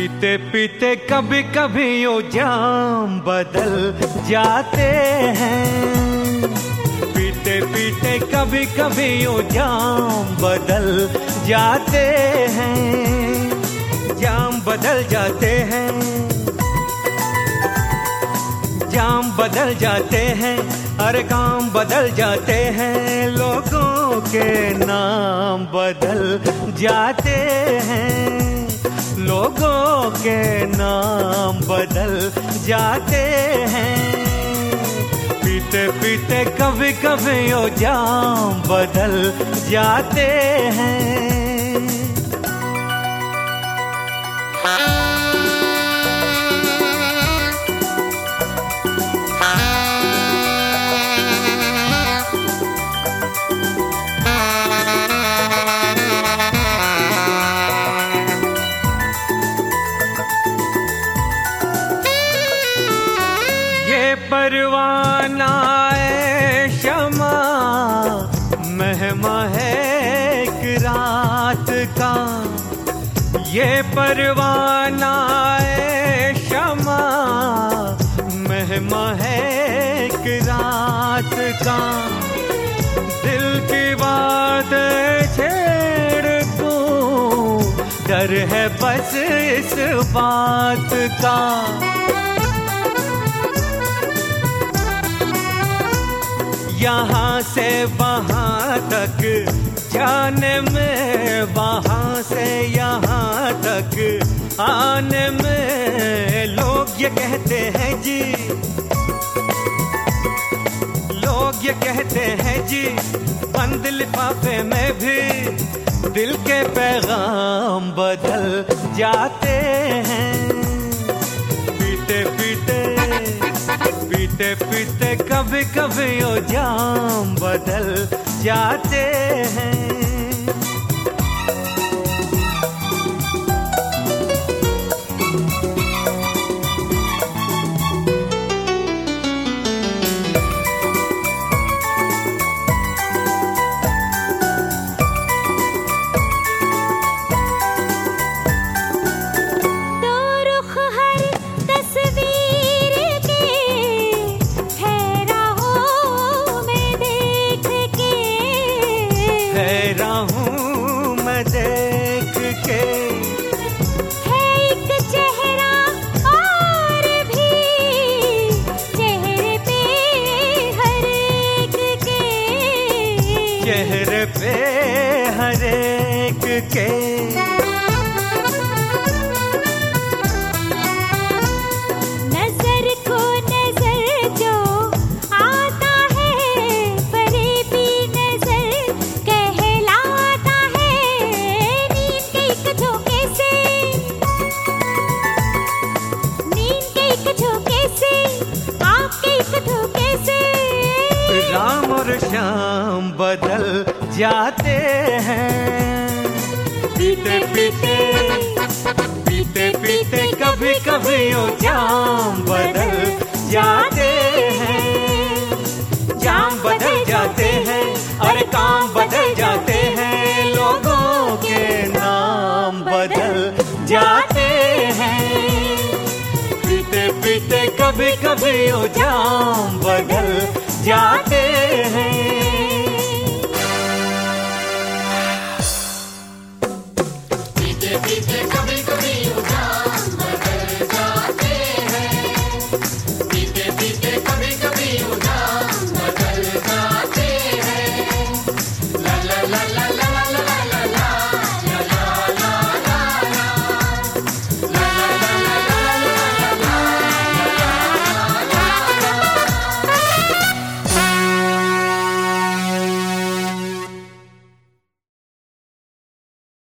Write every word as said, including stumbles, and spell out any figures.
पीते पीते कभी कभी यो जाम बदल जाते हैं। पीते पीते कभी कभी यो जाम बदल जाते हैं। जाम बदल जाते हैं, जाम बदल जाते हैं, अरे काम बदल जाते हैं। लोगों के नाम बदल जाते हैं, लोगों के नाम बदल जाते हैं। पीते पीते कभी कभी यो जाम बदल जाते हैं। परवाना है शमा, मेहमा है एक रात का। ये परवाना है शमा, मेहमा है एक रात का। दिल की बात छेड़ तू, डर है बस इस बात का। यहाँ से वहाँ तक जाने में, वहाँ से यहाँ तक आने में, लोग ये कहते हैं जी, लोग ये कहते हैं जी, बंद लिफाफे में भी दिल के पैगाम बदल जाते हैं। पीते पीते पीते पीते कभी कभी यो जाम बदल जाते हैं। देख के है एक चेहरा और भी, चेहरे पे हर एक के, चेहरे पे हर एक के। नजर को नजर जो आता है, फरेबी नजर कहलाता है। नींद के एक झोंके से, नींद के एक झोंके से, आपके एक धोखे से राम और शाम बदल जाते हैं। पीते पीते पीते पीते कभी कभी यो जाम बदल जाते हैं। जाम बदल जाते हैं, अरे काम बदल जाते हैं। लोगों के नाम बदल जाते हैं। पीते पीते कभी कभी यो जाम बदल जाते हैं।